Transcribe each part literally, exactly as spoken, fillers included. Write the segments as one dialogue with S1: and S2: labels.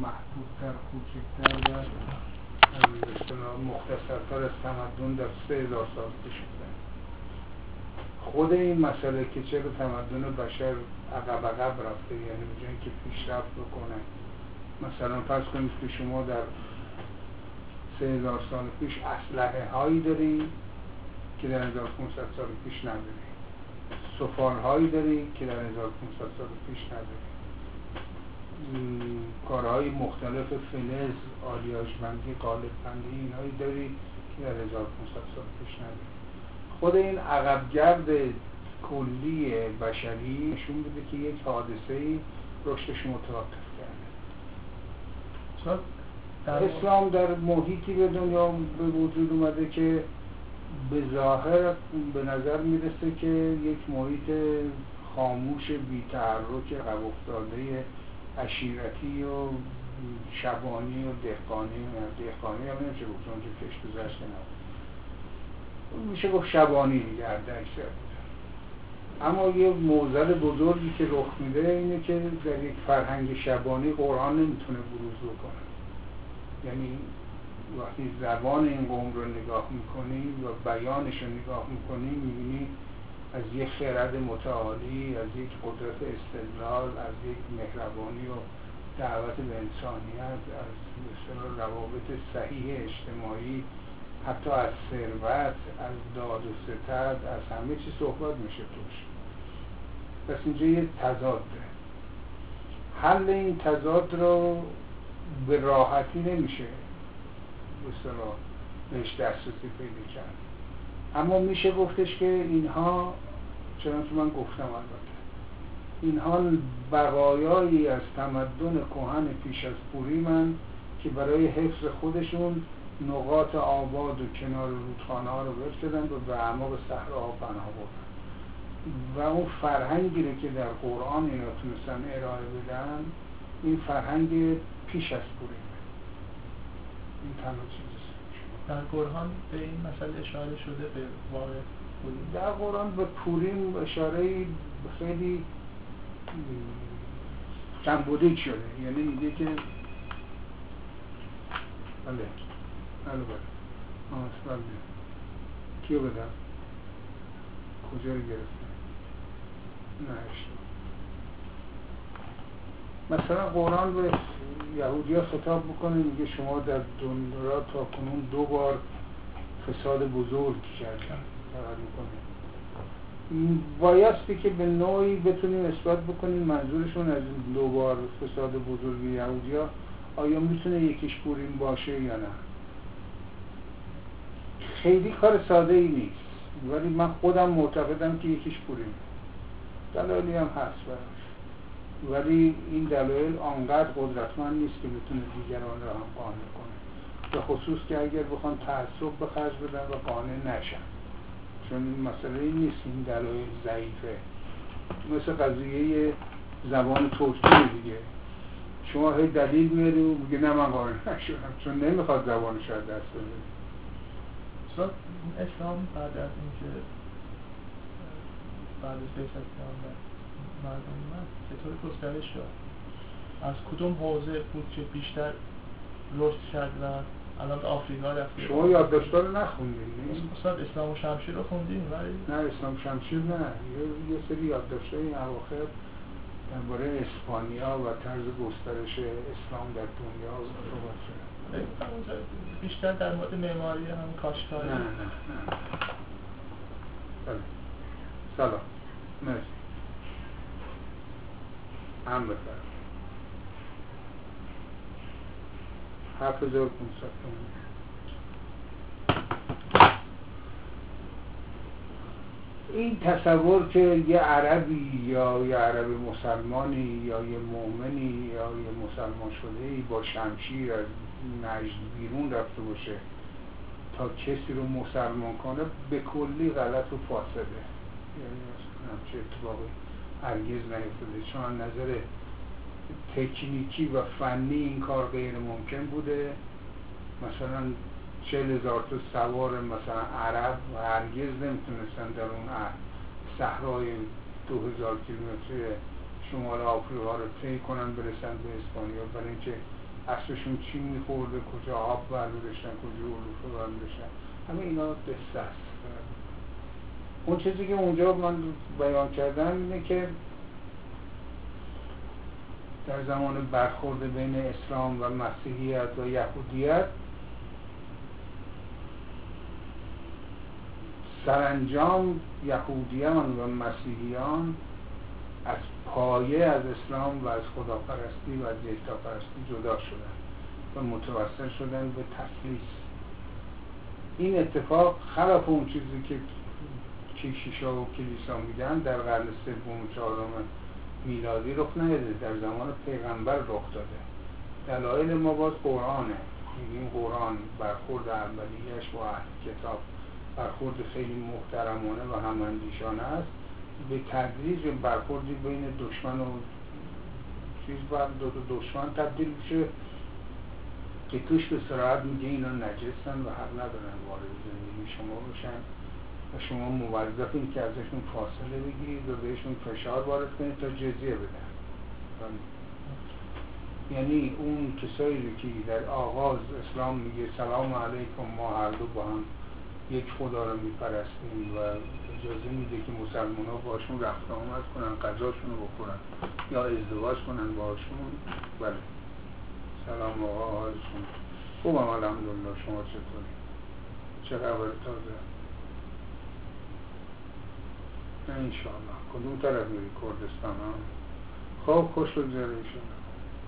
S1: محدودتر، کوچکتر و مختصرتر از تمدن در سه هزار سال پیش بودن. خود این مسئله که چرا تمدن بشر عقب عقب رفته، یعنی به جای که پیشرفت بکنه، مثلا فرض کنید که شما در سه هزار سال پیش اسلحه هایی داری که در هزار و پانصد سال پیش نداری، سفال هایی داری که در هزار و پانصد سال پیش نداری، کارهای مختلف فلز، آلیاژ بندی، قالب بندی اینهایی داری که در هزار و پانصد سال پیش نداری. خود این عقبگرد کلی بشری نشون بده که یک حادثه‌ای رشدش متوقف کرده. اسلام در محیطی به دنیا به وجود اومده که به ظاهر به نظر میرسه که یک محیط خاموش، بی‌تحرک، عقب افتاده، عشیرتی و شبانی و دهقانی و دهقانی هم نمیشه گفت اونجا کشت و زشت نبود، میشه گفت شبانی دیگه هر اکثر بود. اما یه معضل بزرگی که رخ میده اینه که در یک فرهنگ شبانی قرآن نمیتونه بروز بکنه. یعنی وقتی زبان این قوم رو نگاه میکنی و بیانش رو نگاه میکنی میبینی از یک خرد متعالی، از یک قدرت استدلال، از یک مهربانی و دعوت به انسانیت، از مثلا روابط صحیح اجتماعی، حتی از ثروت، از داد و ستد، از همه چی صحبت میشه توش. پس اینجا یه تضاده. حل این تضاد رو به راحتی نمیشه به اصطلاح بهش دسترسی پیدا کرد، اما میشه گفتش که اینها چنانچه من گفتم البته اینها بقایایی از تمدن کهن پیش از پوریمن که برای حفظ خودشون نقاط آباد و کنار رودخانه ها رو برسدن و به اعماق صحراها پناه بردن و اون فرهنگی رو که در قرآن اینا تونستن ارائه بدن این فرهنگ پیش از پوریمه. این تنها چیزیست.
S2: در قرآن به این مسئله اشاره شده به واقع پوریم؟
S1: در قرآن به پوریم اشاره خیلی سمبولیک شده، یعنی میگه که بله بله بله آسفال بله کیو بدم؟ کجا رو گرفته؟ نه اشتباه. مثلا قرآن به یهودی ها خطاب بکنه میگه شما در دنیا تا کنون دو بار فساد بزرگ کردن فقط میکنه. بایستی که به نوعی بتونیم اثبات بکنیم منظورشون از این دو بار فساد بزرگ یهودی ها آیا میتونه یکیش پوریم باشه یا نه. خیلی کار ساده ای نیست ولی من خودم معتقدم که یکیش پوریم. دلایلی هم هست براش ولی این دلایل آنقدر قدرتمند نیست که بتونه دیگران را هم قانع کنه، به خصوص که اگر بخوان تعصب به خرج بدن و قانع نشن، چون این مسئله این نیست این دلایل ضعیفه. مثل قضیه زبان ترکی دیگه، شما هی دلیل میاری و میگه نه من قانع نشدم چون نمیخواد زبانش از دست بده.
S2: استاد اسلام بعد از اینکه بعد از بعثت پیامبر مردم اومد چطور گسترش شد؟ از کدوم حوزه بود که بیشتر رشد کرد و الان به آفریقا رفت؟
S1: شما یادداشت‌ها رو نخوندین؟
S2: استاد اسلام و شمشیر رو خوندین ولی
S1: نه اسلام شمشیر نه، یه, یه سری یادداشت‌های این اواخر درباره اسپانیا و طرز گسترش اسلام در دنیا صحبت شده.
S2: بیشتر در مورد معماری هم کاشتکاری؟
S1: نه نه نه بله. سلام مرسی هم بفرم هفت هزار و پونصد تومان. این تصور که یه عربی یا یه عرب مسلمانی یا یه مؤمنی یا یه مسلمان شده‌ای با شمشیر از نجد بیرون رفته باشه تا کسی رو مسلمان کنه به کلی غلط و فاسده، یعنی همچه اتفاقی هرگز نیفتاده، چون از نظر تکنیکی و فنی این کار غیر ممکن بوده. مثلا چهل هزار تا سوار مثلا عرب و هرگز نمیتونستن در اون صحرای دو هزار کیلومتری شمال آفریقا رو طی کنن برسن به اسپانیا، برای اینکه اصلشون چی میخورده، کجا آب برداشتن، کجا علوفه برداشتن، همه اینا قصه است. اون چیزی که اونجا من بیان کردم اینه که در زمان برخورد بین اسلام و مسیحیت و یهودیت سرانجام یهودیان و مسیحیان از پایه از اسلام و از خداپرستی و از یکتاپرستی جدا شدن و متوسل شدن به تثلیث. این اتفاق خلاف اون چیزی که کشیشا و کلیسا میدن در قرن سوم و چهارم میلادی رخ نداده، در زمان پیغمبر رخ داده. دلایل ما باز قرآنه. میگیم قرآن برخورد اولیه‌اش با اهل کتاب برخورد خیلی محترمانه و هماندیشانه است. به تدریج برخوردی بین دشمن و چیز بعد دو تا دشمن تبدیل میشه که توش به صراحت میگه اینا نجسن و حق ندارن وارد زندگی شما بشن و شما موظفین که ازشون فاصله بگیرید و بهشون فشار وارد کنید تا جزیه بدن. یعنی اون کسایی که در آغاز اسلام میگه سلام علیکم، ما هر دو با هم یک خدا رو میپرستیم و اجازه میده که مسلمان ها باشون رفت آمد کنن، غذاشون رو بخورن یا ازدواج کنن باشون. بله سلام آقا، حالشون خوبم الحمدلله، شما چطوری؟ چه خبر تازه؟ نه انشاءالله. کدوم طرف میری؟ کردستان ها؟ خب خوش بگذاره ایشون.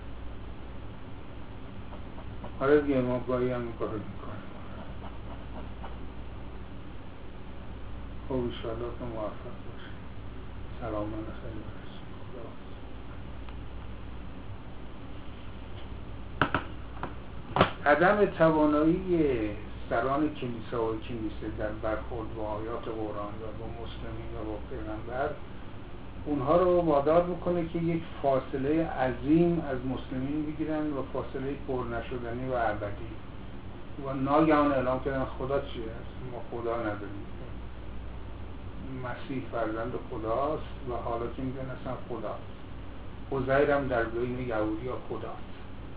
S1: آره دیگه ما گاهی هم کار میکنیم. خب ایشاءالله تو موفق باشی. سلام من خیلی برسیم. عدم توانایی سران کلیسا و کنیسه در برخورد با آیات قرآن و با مسلمین و با پیغمبر اونها رو وادار میکنه که یک فاصله عظیم از مسلمین بگیرن و فاصله پر نشدنی و ابدی و ناگهان اعلام کردن خدا چیه است؟ ما خدا نداریم، مسیح فرزند خداست و حالا که میگن اصلا خداست، عزیر هم در بین یهودی ها خداست.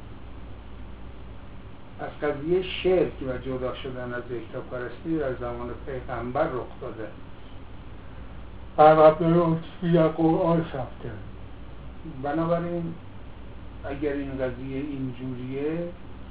S1: از قضیه شرک و جدا شدن از یکتاپرستی در زمان پیغمبر رخ داده. عقب لطفی قرآن ثبته. بنابراین اگر این قضیه اینجوریه،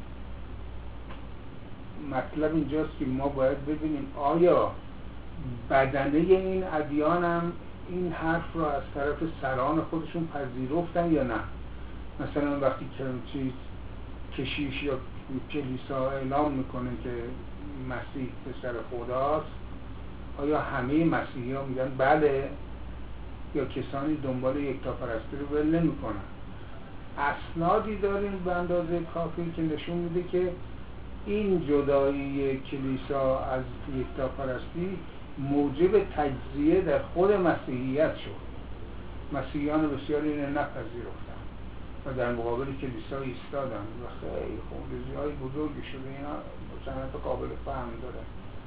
S1: مطلب اینجاست که ما باید ببینیم آیا بدنه این ادیان هم این حرف را از طرف سران خودشون پذیرفتن یا نه. مثلا وقتی که چیز کشیش یا کلیسا اعلام میکنه که مسیح پسر خداست، آیا همه مسیحی ها میگن بله، یا کسانی دنبال یکتاپرستی رو ول نمیکنن؟ اسنادی داریم به اندازه کافی که نشون میده که این جدایی کلیسا از یکتاپرستی موجب تجزیه در خود مسیحیت شد. مسیحیان بسیاری اینو نپذیرفتن و در مقابل کلیسا ایستادن و خیلی خونریزی های بزرگی شده. اینا سنت قابل فهم داره.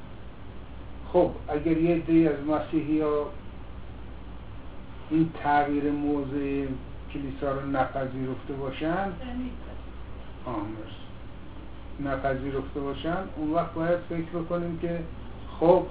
S1: خب اگر یه عده‌ای از مسیحی ها این تغییر موضع کلیسا رو نپذیرفته باشن آمرس نپذیرفته باشن اون وقت باید فکر بکنیم که خب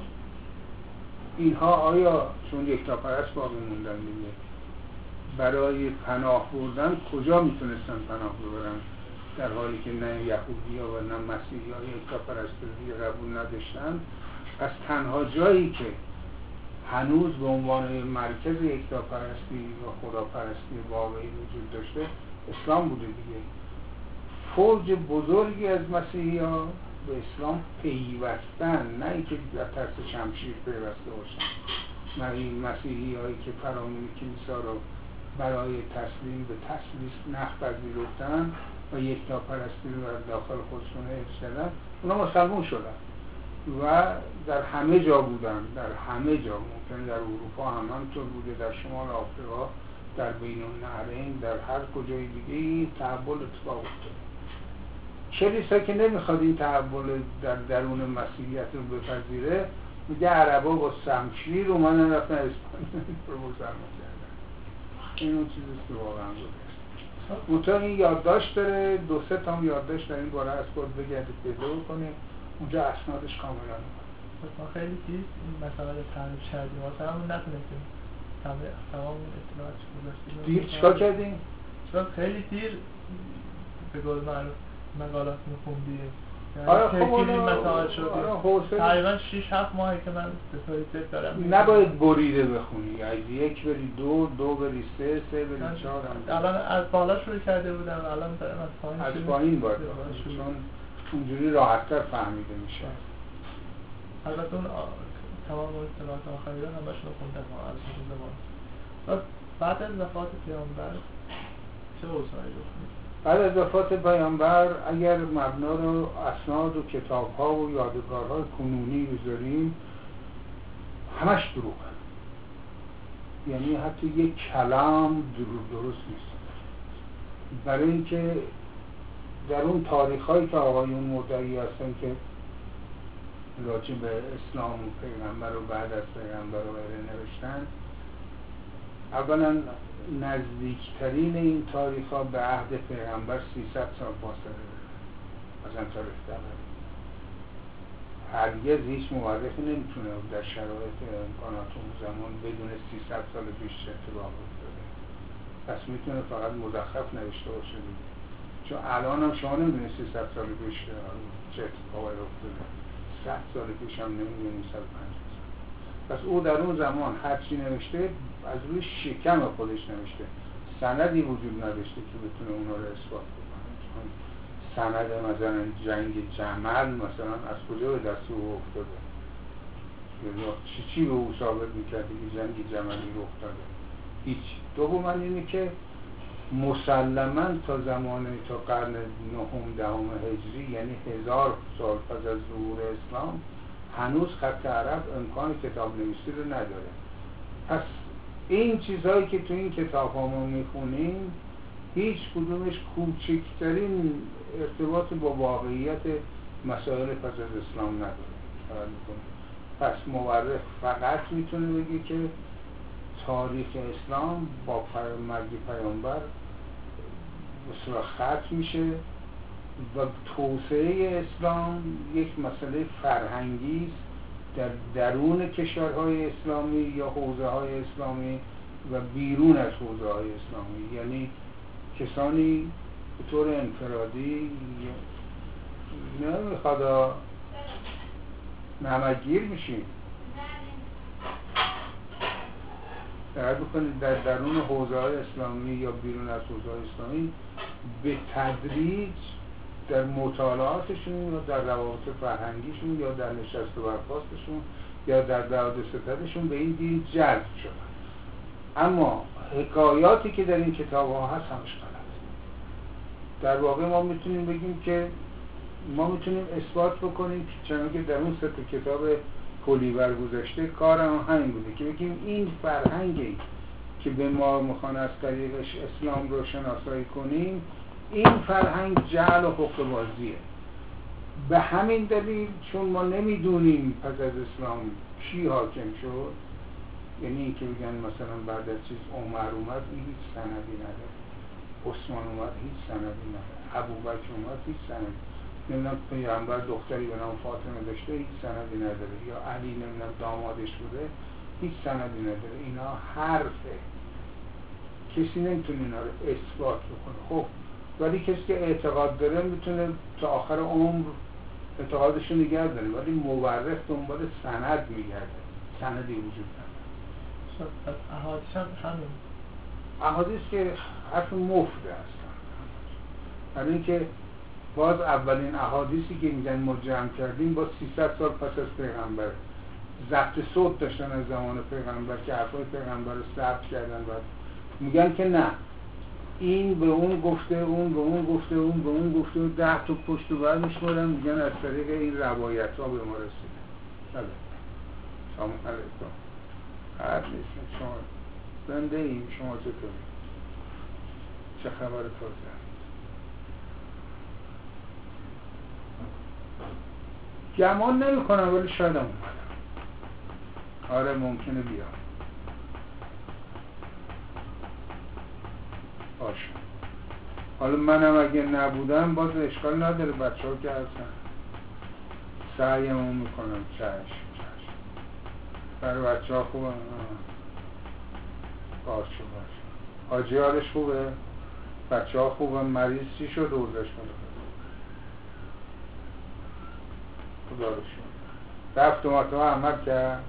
S1: اینها آیا چون یکتاپرست باقی موندن دیگه برای پناه بردن کجا میتونستن پناه ببرن، در حالی که نه یهودی ها و نه مسیحی ها یکتاپرستی دیگه قبول نداشتن؟ پس تنها جایی که هنوز به عنوان مرکز یکتاپرستی و خداپرستی واقعی وجود داشته اسلام بوده دیگه. فوج بزرگی از مسیحی ها به اسلام پیوستن، نه اینکه در ترس شمشیر پیوسته باشن. نه این مسیحی هایی که فرامین کلیسا رو برای تسلیم به تسلیس نپذیرفتن و یکتاپرستی رو در داخل خودشون حفظ کردن، اونا مسلمون شدن و در همه جا بودن، در همه جا. ممکن در اروپا هم همینطور بوده، در شمال آفریقا، در بین النهرین، در هر کجای دیگه این تحول اتفاق افتاد. کلیسا که نمیخواد این تحول در درون مسیحیت رو بپذیره، میگه عربا با شمشیر اومدن رفتن اسپانیا رو مسلمان کردن. این اون چیزیست که واقعا بوده. منطقه این یادداشت داره، دو سه تا هم یادداشت در این باره از خود بگردید پیدا کنه، اونجا اسنادش کاملا
S2: پس ما خیلی دیر این مسئله رو تعریف کردیم واسه همون نتونستیم تمام اطلاعات گذاشتیم.
S1: دیر چیکار کردیم؟
S2: چون خیلی دیر به قول معروف مقالات میخوندیم،
S1: آره خب
S2: این
S1: اونو
S2: مسائل شد تقریبا شش هفت ماهی که من به طوری ذکر دارم.
S1: نباید بریده بخونی، از یک بری دو، دو بری سه، سه بری چهار.
S2: الان از بالا شروع کرده بودم، الان دارم از پایین
S1: از پایین باید بخونی چون اونجوری راحت‌تر فهمیده میشه.
S2: البته اون تمام اطلاعات آخری رو همش رو خوندم از اون زمان. بعد از وفات پیامبر چه اوضاعی رخ میده؟
S1: بعد از وفات پیامبر اگر مبنا رو اسناد و کتاب‌ها و یادگارهای کنونی بذاریم همش دروغه، یعنی حتی یک کلام دروغ درست نیست. برای اینکه در اون تاریخ‌هایی که آقایون مدعی هستن که راجع به اسلام و پیغمبر و بعد از پیغمبر و غیره نوشتن، اولا نزدیکترین این تاریخ ها به عهد پیغمبر سیصد سال فاصله داره از این تاریخ دبری. هرگز هیچ مورخی نمیتونه در شرایط امکانات اون زمان بدون سیصد سال پیش چه اتفاق افتاده، پس میتونه فقط مزخرف نوشته باشه دیگه، چون الان هم شما نمیدونید سیصد سال پیش چه اتفاقی افتاده، صد سال پیش هم نمیدونید، صد و پنجاه سال. پس او در اون زمان هر چی نوشته از روی شکم خودش نوشته، سندی وجود نداشته که بتونه اونا رو اثبات بکنه. چون سند مثلا جنگ جمل مثلا از کجا به دست او افتاده یا چی چی به او ثابت میکرده که جنگ جملی رو افتاده؟ هیچ. دوم اینه که مسلماً تا زمان تا قرن نهم دهم هجری، یعنی هزار سال پس از ظهور اسلام، هنوز خط عرب امکان کتاب نویسی رو نداره. پس این چیزهایی که تو این کتاب ها ما میخونیم هیچ کدومش کوچکترین ارتباط با واقعیت مسائل پس از اسلام نداره. پس مورخ فقط میتونه بگه که تاریخ اسلام با مرگ پیامبر بسیار ختم میشه و توسعه اسلام یک مسئله فرهنگی است در درون کشورهای اسلامی یا حوزه های اسلامی و بیرون از حوزه های اسلامی، یعنی کسانی به طور انفرادی نمیخواد نمکگیر میشیم دقیق بکنید در درون حوزه های اسلامی یا بیرون از حوزه های اسلامی به تدریج در مطالعاتشون یا در روابط فرهنگیشون یا در نشست و برخاستشون یا در دعوت ستدشون به این دین جذب شدن. اما حکایاتی که در این کتاب ها هست همش غلط. در واقع ما میتونیم بگیم که ما میتونیم اثبات بکنیم چون که در اون سه کتاب پلیور گذاشته کارم همین بوده که بگیم این فرهنگی که به ما میخوان از طریقش اسلام رو شناسایی کنیم، این فرهنگ جهل و حقه بازیه. به همین دلیل چون ما نمیدونیم پس از اسلام کی حاکم شد، یعنی این که بگن مثلا بعد از چیز عمر اومد، این هیچ سندی نداره، عثمان اومد هیچ سندی نداره، ابوبکر اومد هیچ سندی، نمیدونم پیامبر دختری به نام فاطمه داشته هیچ سندی نداره، یا علی نمیدونم دامادش بوده هیچ سندی نداره. اینا حرفه، کسی نمیتونه اینا رو اثبات بکنه. خب ولی کسی که اعتقاد داره میتونه تا آخر عمر اعتقادشو نگه داره، ولی مورخ دنبال سند میگرده، سندی وجود نداره.
S2: پس احادیث هم همین
S1: احادیث که حرف مفته هستن، برای اینکه باز اولین احادیثی که میگن ما جمع کردیم با سیصد سال پس از پیغمبر ضبط صوت داشتن از زمان پیغمبر که حرفای پیغمبر رو ثبت کردن و میگن که نه این به اون گفته، اون به اون گفته، اون به اون گفته و ده تا پشت و بر میشمارن، میگن از طریق این روایت ها به ما رسیده. بله سلام علیکم. هر نیست شما زنده ایم، شما چطوری؟ چه خبر تازه؟ گمان نمی کنم ولی شاید هم اومدم. آره ممکنه بیام. باشه. حالا منم اگه نبودم باز اشکال نداره، بچه ها که هستن سعیمون میکنم. چشم چشم برای بچه ها خوبه. باشه باشه. حاجی حالش خوبه؟ بچه ها خوبه؟ مریض چی شد اوزش کنه؟ خدا رو شد رفت توماتو ها عمل کرد؟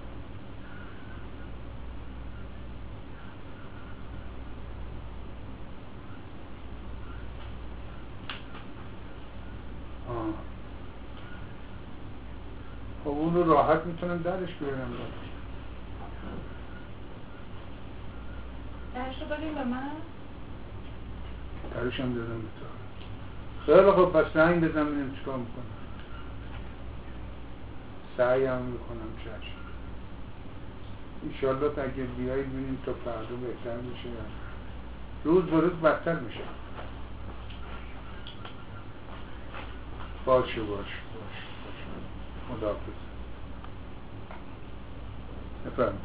S1: آه. خب اون رو راحت میتونم درش بیارم.
S3: درش رو دادیم به من؟
S1: درش هم دادم به تو. خیلی خب پس زنگ بزن ببینیم چیکار میکنم. سعی هم میکنم. چشم انشالله تا اگه بیایی ببینیم تا فردا بهتر میشه، روز به روز بدتر میشه. باشه باشه باشه باشه. خداحافظ. بفرمایید.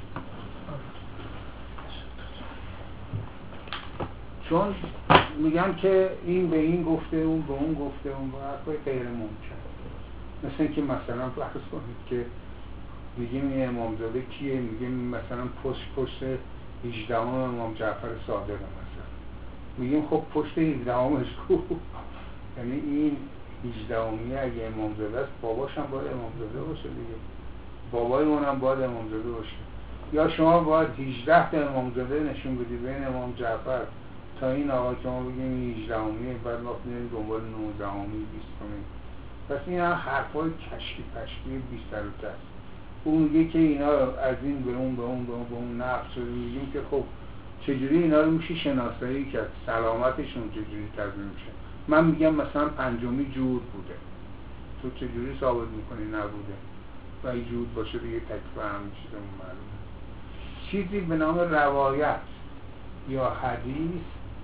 S1: چون میگم که این به این گفته، اون به اون گفته، اون به حرفای غیر ممکن. مثل اینکه مثلا فرض کنید که میگیم این امامزاده کیه، میگیم مثلا پشت پشت هجدهم امام جعفر صادق مثلا، میگیم خب پشت هجدهمش کو، یعنی این هجدهمی اگه امامزاده است باباش هم باید امامزاده باشه دیگه، بابای اونم باید امامزاده باشه. یا شما باید هجده تا امامزاده نشون بدی بین امام جعفر تا این آقا که ما بگیم هجدهمی، بعد ما بگیم دنبال نوزدهمی بیستمی. پس این هم حرفای کشکی پشکی بیست سر و دست. اون میگه که اینا از این به اون به اون به اون به اون نقص شده. میگیم که خب چجوری اینا رو میشه شناسایی کرد، سلامتشون چجوری تضمین میشه؟ من میگم مثلا پنجمی جود بوده، تو چجوری ثابت میکنی نبوده؟ و این جود باشه دیگه تکفه همین چیزمون معلومه. چیزی به نام روایت یا حدیث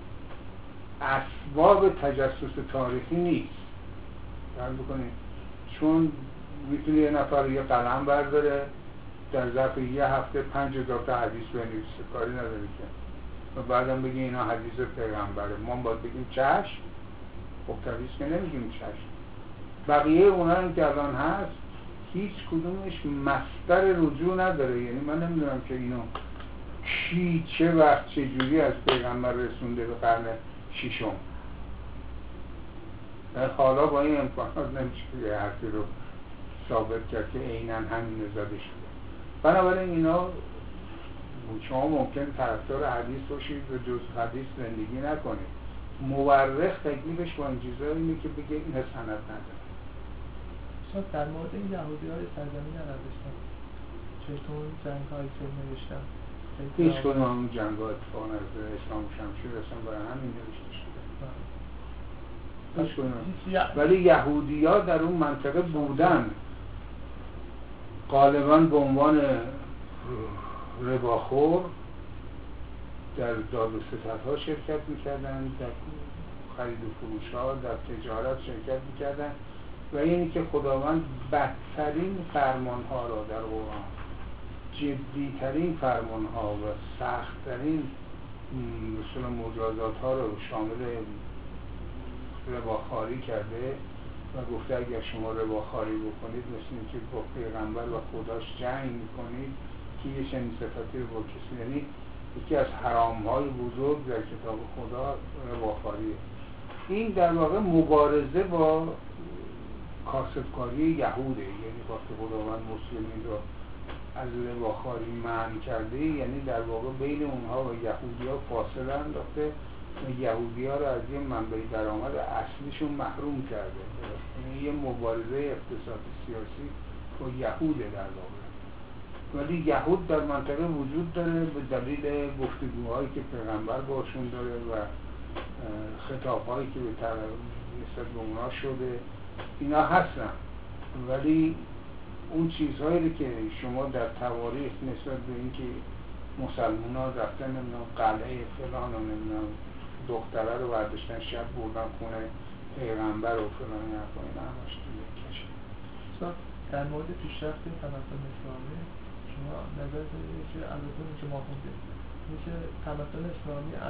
S1: اسباب تجسس تاریخی نیست. فهم بکنید، چون میتونه یه نفر یه قلم برداره در ظرف یه هفته پنج هزار تا حدیث بنویسه، کاری نداره که، و بعدم بگی اینا حدیث پیغمبره. ما باید بگیم چشم، خب حدیث که نمیگیم چشم. بقیه اونا هم که الان هست هیچ کدومش مصدر رجوع نداره. یعنی من نمیدونم که اینو کی چه وقت چه جوری از پیغمبر رسونده به قرن ششم. حالا با این امکانات نمیشه یه حرفی رو ثابت کرد که عیناً همین زده شده. بنابراین اینا شما ممکن طرفدار حدیث باشید و جز حدیث زندگی نکنید. مورخ تکلیفش با این چیزا اینه که بگه این سند نداره.
S2: شاید در مورد این یهودی های سرزمین ننوشتن چطور جنگ هایی که نوشتن
S1: هیچ کدوم اون جنگ ها اتفاق نرده. اسلام و شمشیر اصلا برای همین نوشته شده. هیچ کدوم. ولی یهودی ها در اون منطقه بودن، غالبا به عنوان رباخور در داد و ستد ها شرکت میکردن، در خرید و فروش ها، در تجارت شرکت میکردن، و اینی که خداوند بدترین فرمان ها را در قرآن، جدیترین فرمان ها و سختترین مثلا مجازات ها رو شامل رباخواری کرده و گفته اگر شما رباخواری بکنید مثل اینکه با پیغمبر و خداش جنگ میکنید که یه چنین صفتی رو با کسی، یعنی یکی از حرام های بزرگ در کتاب خدا رباخواریه. این در واقع مبارزه با کاسبکاری یهوده. یعنی وقتی خداوند مسلمین رو از رباخواری منع کرده، یعنی در واقع بین اونها و یهودی ها فاصله انداخته و یهودی ها رو از یه منبع درآمد اصلیشون محروم کرده. یعنی یه مبارزه اقتصادی سیاسی با یهوده در واقع. ولی یهود در منطقه وجود داره به دلیل گفتگوهایی که پیغمبر باشون داره و خطابهایی که به نسبت به اونا شده، اینا هستن. ولی اون چیزهایی که شما در تواریخ نسبت به اینکه مسلمان ها رفتن نمیدونم قلعه فلان و نمیدونم دختره رو برداشتن شب بردن خونه پیغمبر و فلان حرفا، اینا همش توی کشه.
S2: در مورد پیشرفت تمدن اسلامی شما نظر دارید که البته که ما خوندیم میشه تمدن اسلامی از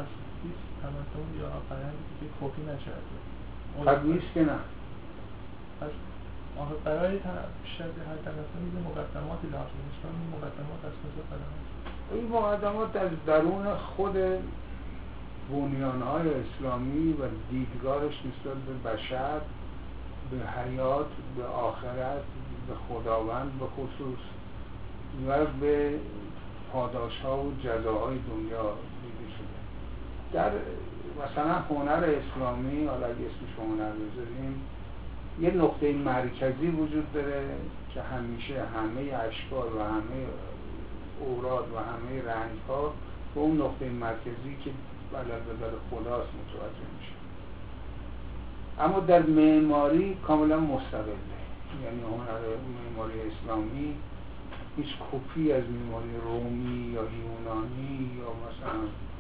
S2: محیطی تمدن یا فرهنگی که کپی نشده.
S1: خب نیست که نه.
S2: پس آخه برای بیشتر هر تمدن میده مقدماتی لازم نیست. این مقدمات از کجا فرهنگ؟
S1: این مقدمات از درون خود بنیان‌های اسلامی و دیدگاهش نسبت به بشر، به حیات، به آخرت، به خداوند به خصوص و به پاداش‌ها و جزاهای دنیا دیده شده. در مثلا هنر اسلامی، حالا اگه اسمش هنر بذاریم، یه نقطه مرکزی وجود داره که همیشه همه اشکال و همه اوراد و همه رنگ‌ها به اون نقطه مرکزی که بلد بدل خداست متوجه میشه. اما در معماری کاملا مستقله. یعنی هنر معماری اسلامی هیچ کپی از معماری رومی یا یونانی یا مثلا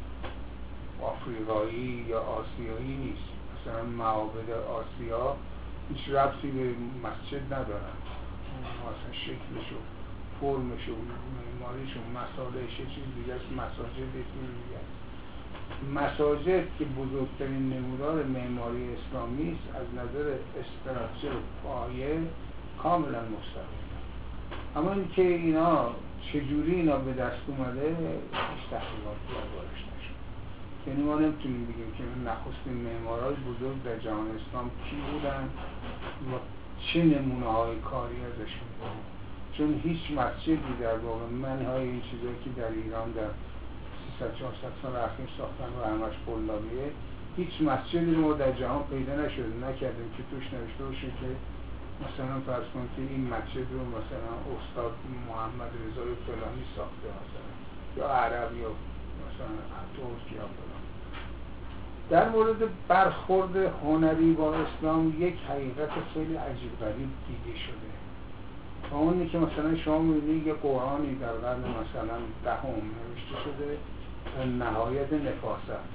S1: آفریقایی یا آسیایی نیست. مثلا معابد آسیا هیچ ربطی به مسجد ندارن. مثلا شکلش و فرمش و معماریش و مسالهش چیز دیگه است، مساجد چیز دیگه است. مساجد که بزرگترین نمودار معماری اسلامی است، از نظر استراکچر و پایه کاملا مستقل. اما اینکه اینا چجوری اینا به دست اومده هیچ تحقیقاتی دربارش نشد. یعنی ما نمیتونیم بگیم که نخستین معمارای بزرگ در جهان اسلام کی بودن و چه نمونه‌های کاری ازشون داریم، چون هیچ مسجدی در واقع منهای این چیزایی که در ایران در سیصد چهارصد سال اخیر ساختن و همش قلابیه، هیچ مسجدی رو ما در جهان پیدا نشده نکردیم که توش نوشته باشه که مثلا فرض کنید که این مسجد رو مثلا استاد محمد رضای فلانی ساخته مثلا، یا عرب یا مثلا ترک یا فلان. در مورد برخورد هنری با اسلام یک حقیقت خیلی عجیب غریب دیده شده. و اونی که مثلا شما می‌بینید یه قرآنی در قرن مثلا دهم نوشته شده در نهایت نفاست،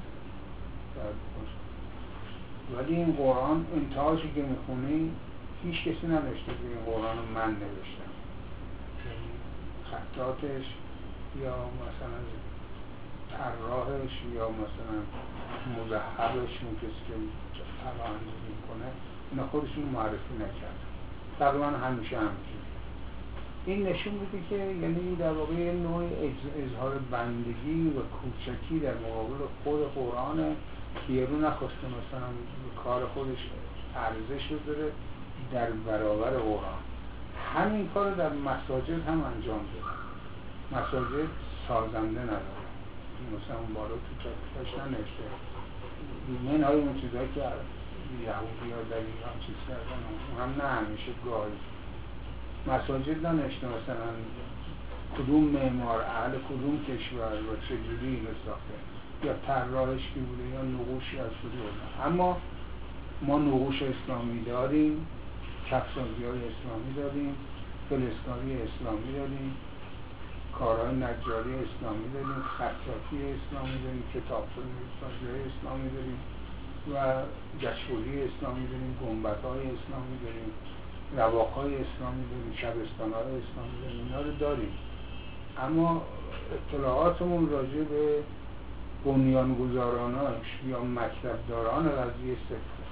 S1: ولی این قرآن انتهاشی که میخونی هیچ کسی ننوشته که این قرآن رو من نوشتم. خطاتش یا مثلا طراحش یا مثلا مذهبش اون کسی که طراحی میکنه اینا خودشون معرفی نکرد. تقریبا همیشه همینجوری. این نشون میده که یعنی در واقع یه نوع اظهار بندگی و کوچکی در مقابل خود قرآن که یه رو نخواسته مثلا کار خودش ارزش بذاره در برابر قرآن. همین کار در مساجد هم انجام داده. مساجد سازنده نداره. مثلا اون بالا تو چاپش ننوشته من های اون چیزهایی که یهودی ها در ایران چیز کردن هم نه همیشه گاهی مساجد ننوشته مثلا کدوم معمار اهل کدوم کشور و چجوری اینو ساخته یا طراحش کی بوده یا نقوشی از کجا. اما ما نقوش اسلامی داریم، کفسازی های اسلامی داریم، فلزکاری اسلامی داریم، کارهای نجاری اسلامی داریم، خطاطی اسلامی داریم، کتاب‌سازی های اسلامی داریم و گچوری اسلامی داریم، گنبدهای اسلامی داریم، رواقهای اسلامی داریم، شبستان‌های اسلامی داریم. اینا رو داریم، اما اطلاعاتمون راجع به بنیانگذاراناش یا مکتبداران قضیه صفر.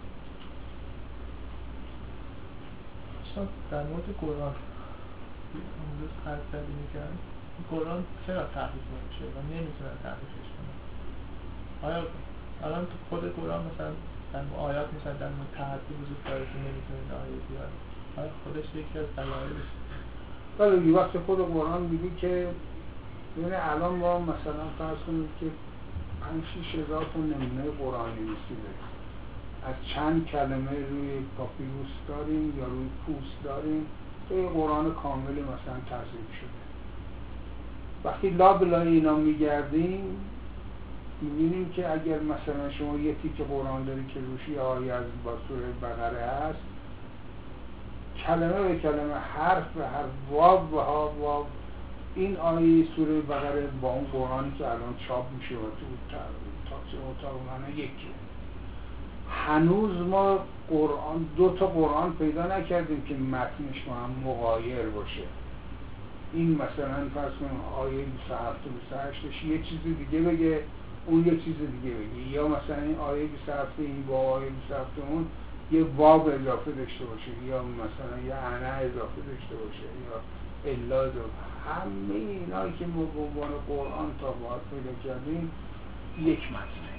S2: در مورد قرآن امروز حرف زدی میگن قرآن چرا تحریف نمیشه و نمیتونن تحریفش کنن؟ آیا الان تو خود قرآن مثلا در آیات مثلا در مورد تحریف وجود داره که نمیتونن آیه بیاره؟ آیا خودش یکی از دلایلش؟
S1: بله، یه وقت خود قرآن میگه که یعنی الان ما مثلا فرض کنید که پنج شش هزار تا نمونه قرآن نویسی داریم. از چند کلمه روی پاپیروس داریم یا روی پوست داریم توی قرآن کامل مثلا ترتیب شده. وقتی لابلای اینا میگردیم میبینیم که اگر مثلا شما یه تیکه قرآن داری که روش یه آیه از با سوره بقره هست، کلمه به کلمه، حرف به حرف، واو به واو، این آیه سوره بقره با اون قرآنی که الان چاپ میشه و تو تاکسی اتاق من یکی. هنوز ما قرآن دو تا قرآن پیدا نکردیم که متنش با هم مغایر باشه. این مثلا فرض کنیم آیه بیست و هفت و بیست و هشت یه چیزی دیگه بگه، اون یه چیز دیگه بگی، یا مثلا این آیه بیست و هفت این با آیه بیست و هفت اون یه باب اضافه داشته باشه، یا مثلا یه انا اضافه داشته باشه، یا الا اضافه. همه اینایی که ما به عنوان قرآن تا باید پیدا کردیم یک متنه.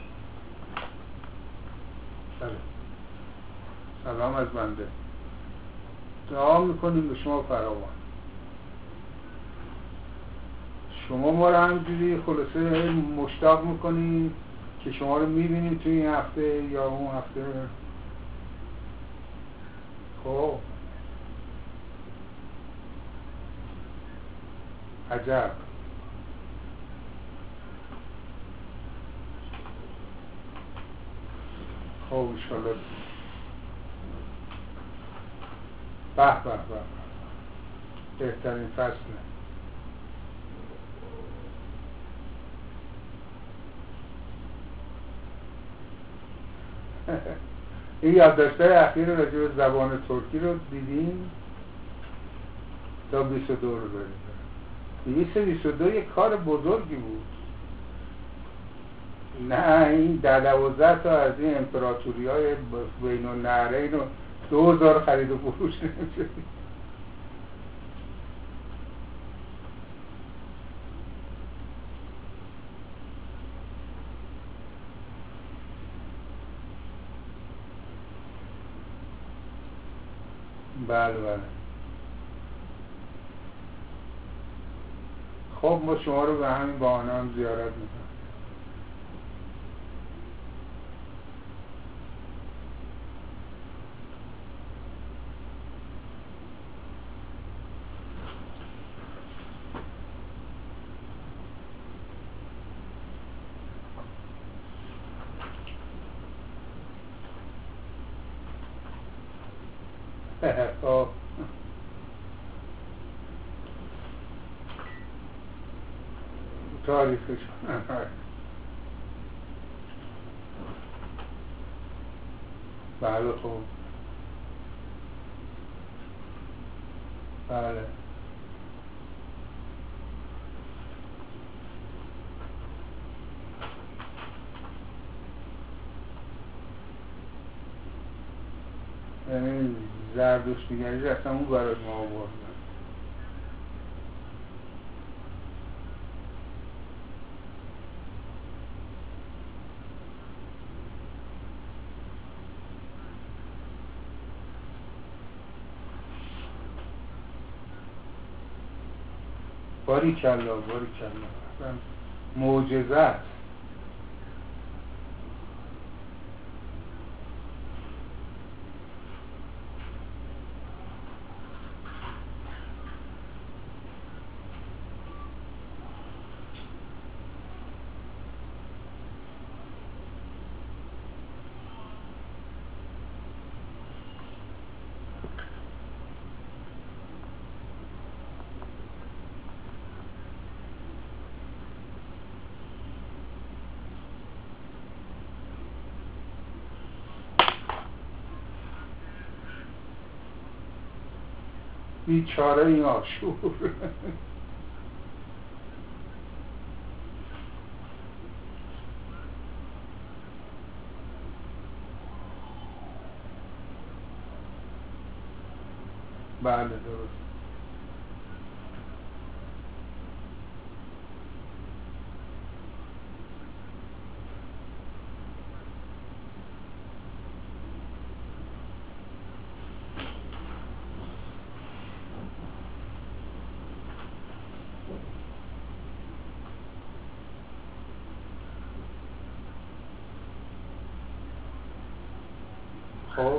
S1: بله. سلام از بنده. دعا میکنیم به شما فراوان. شما ما رو همجوری خلاصه مشتاق میکنیم که شما رو میبینیم توی این هفته یا اون هفته. خب عجب. خب انشالله. به به به بهترین فصله. این یادداشت‌های اخیر راجع به زبان ترکی رو دیدیم؟ تا بیست و دو رو داریم. دویست و بیست و دو یک کار بزرگی بود. نه این در دوازده تا از این امپراتوری های بین النهرین رو دو هزار خرید و فروش نمیشه. بله بله. خب ما شما رو به همین بهانه هم زیارت میکنم. خب تاریخش بله. خب بله. یعنی زردشتیگری اصلا اون برای ما آوردن. باری کلا باری کلا اصلا معجزت. بیچاره این آشور. بله درست. خب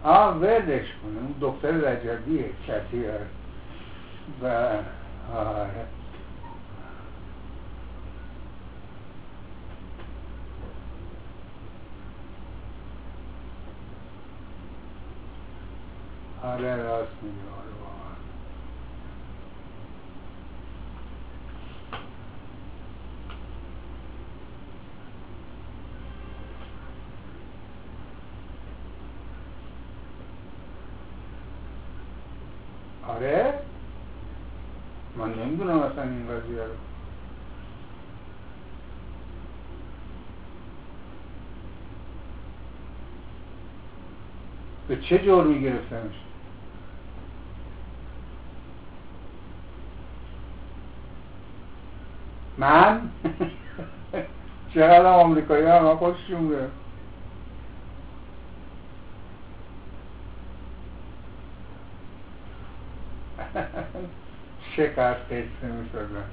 S1: آه ولش کنه، اون دختر رجبیه کسی هست و آره آره راست میگه آره واقعا. آره من نمیدونم اصلا این قضیه رو. به چه جرمی گرفتنش؟ من چقدر آمریکایی هم من خوششون میاد. چقدر قصه میسازن.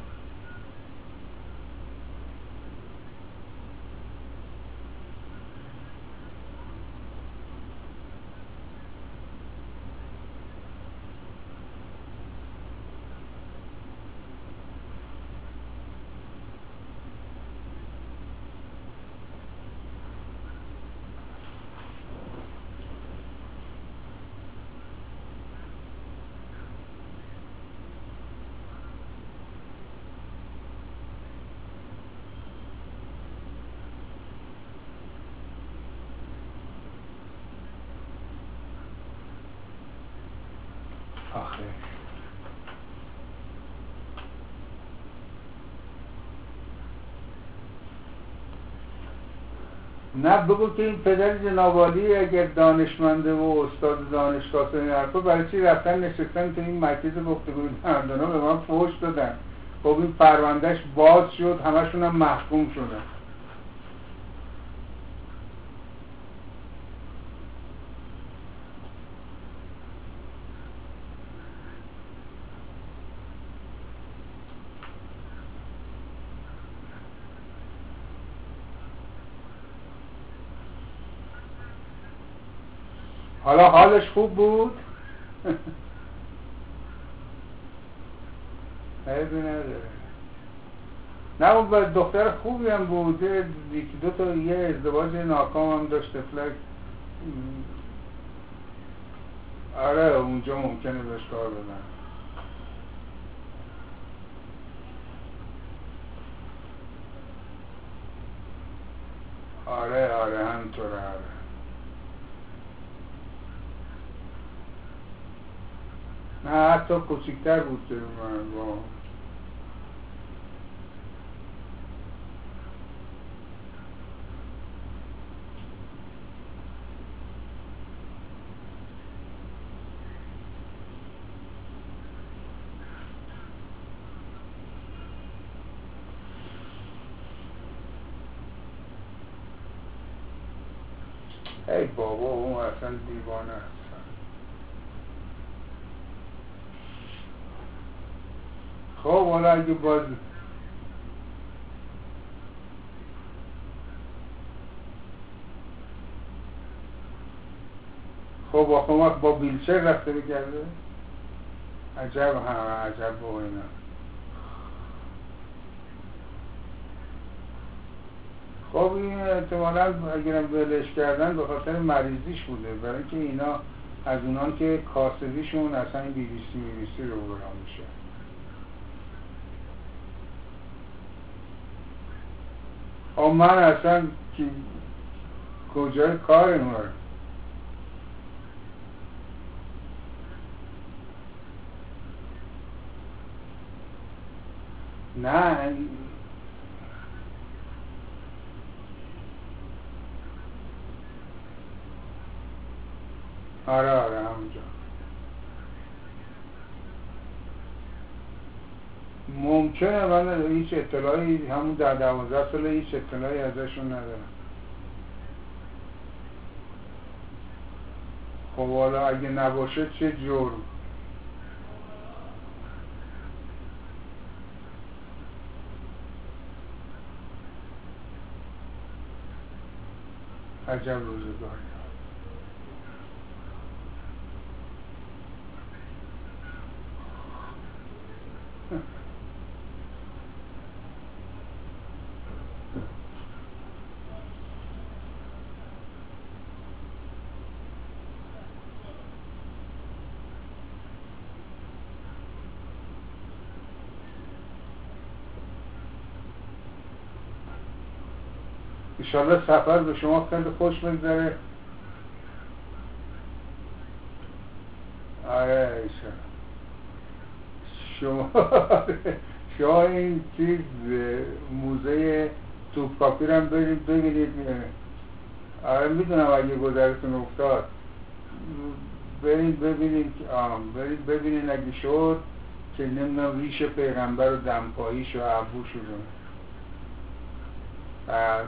S1: آخه نه بگو که این پدر جنابعالی اگر دانشمنده و استاد دانشگاه این حرفا برای چی رفتن نشستن تو این مرکز گفتگوی دندانا به من فحش دادن. خب این پروندهش باز شد، همشون هم محکوم شدن. حالا حالش خوب بود؟ عیبی نداره. نه اون دختر خوبی هم بود، یکی دو تا یه ازدواج ناکام هم داشت فلک. آره اونجا ممکنه بهش کار بدن. آره آره همینطوره. آره نه حتی کوچیکتر بود که من با ای بابا اون اصلا دیوانه است. خب حالا اگه باز خب آخه وقت با ویلچر رفته بگرده. عجب همه عجب با اینا. خب این احتمالا اگرم ولش کردن به خاطر مریضیش بوده، برای اینکه اینا از اونان که کاسبیشون اصلا این بی بی سی بی بی سی رو برام میشه. آه من اصلا کجای کار اینواره. نه آره آره همونجا ممکنه. من هیچ اطلاعی همون در دوازده ساله هیچ اطلاعی ازشون ندارم. خب حالا اگه نباشه چه جور. عجب روزگاری. انشالله سفر به شما خیلی خوش بگذره. آره انشالله. شما شما این چیز موزه توپکاپی رو هم برید ببینید. آره میدونم اگه گذرتون افتاد برید ببینید، برید ببینید اگه شد که نمیدونم ریش پیغمبر و دمپاییش و عبوش رو. بله.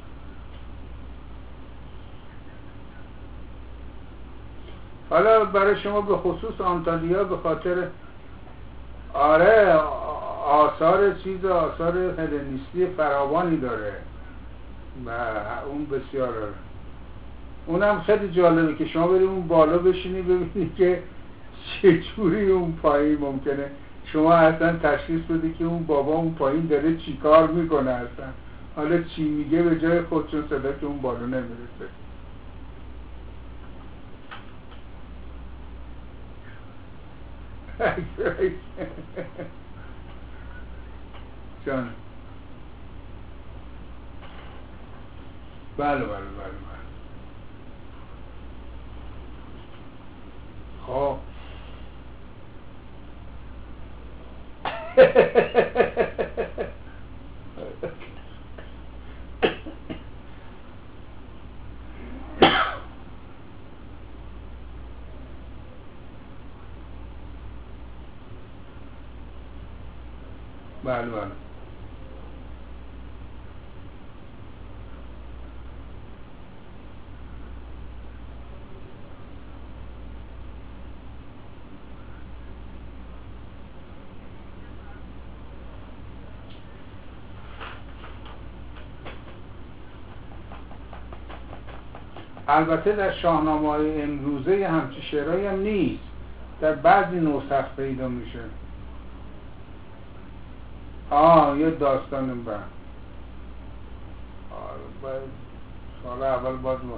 S1: حالا برای شما به خصوص آنتالیا به خاطر آره آثار چیز آثار هلنیستی فراوانی داره و اون بسیار داره. اونم خیلی جالبه که شما برید اون بالا بشینی ببینید که چجوری اون پایین ممکنه شما اصلا تشخیص بدی که اون بابا اون پایین داره چی کار میکنه اصلا. حالا چی میگه به جای خودشون صدا که اون بالا نمیرسه. جان بله بله بله بله. خب بله بله. البته در شاهنامه‌های امروزه همچین شعرهایی هم نیست، در بعضی نسخ پیدا میشه. آه یه داستان بعد آه باید سال اول باید ما